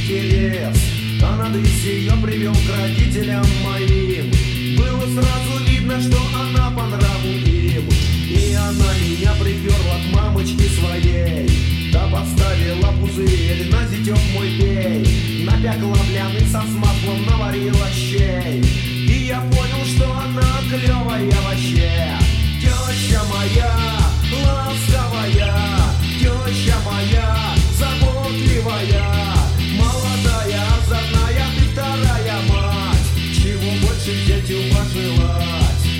интерес. Адрес ее привел к родителям моим. Было сразу видно, что она по нраву им. И она меня приперла к мамочке своей. Та подставила пузырь, на зятек мой пей. Напекла бляныца с маслом, наварила щей. И я понял, что она клевая вообще. Теща моя, ласковая, теща моя, заботливая, молодая, озорная, ты вторая мать. Чего больше детям пожелать?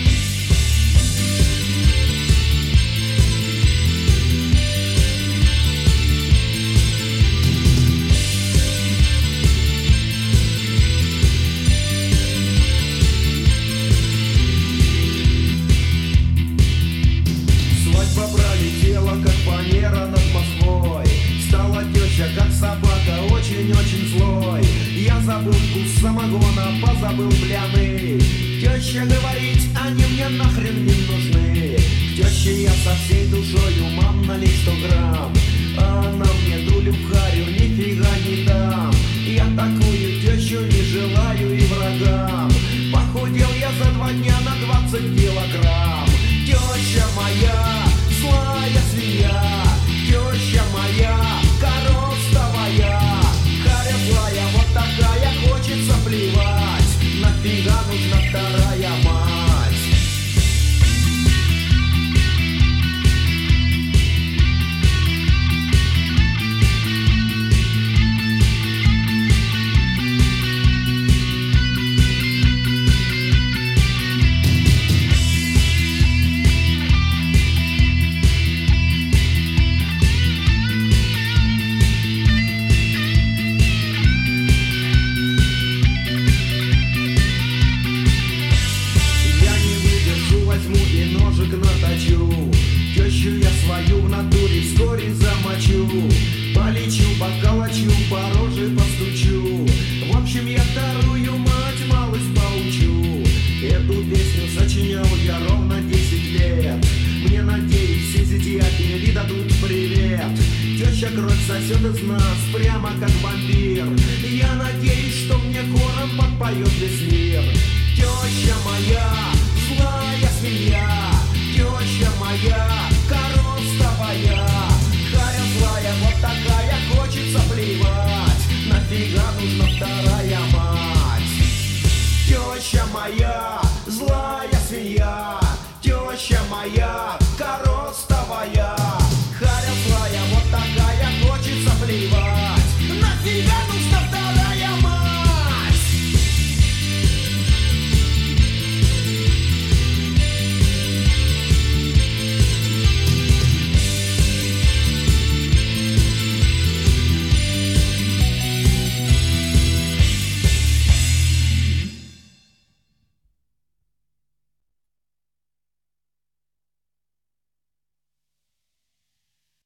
Как фанера над Москвой. Стала теща, как собака, очень-очень злой. Я забыл вкус самогона, позабыл бляны. Теща говорит, они мне нахрен не нужны. К теще я со всей душою, мам, налей 100 грамм. А она мне дулю в харю, нифига не дам. Я такую тещу не желаю и врагам. Похудел я за 2 дня на 20 килограмм. Теща моя, злая свинья, теща моя, коростовая, харя злая, вот такая, хочется плевать. Нафига нужна вторая мать? Наточу, тещу я свою в натуре вскоре замочу. Полечу, поколочу, по роже постучу. В общем, я вторую мать малость поучу. Эту песню сочинял я ровно 10 лет. Мне, надеюсь, все зятья передадут привет. Теща кровь сосет из нас, прямо как вампир. Я надеюсь, что мне хором подпоет весь мир. Теща моя,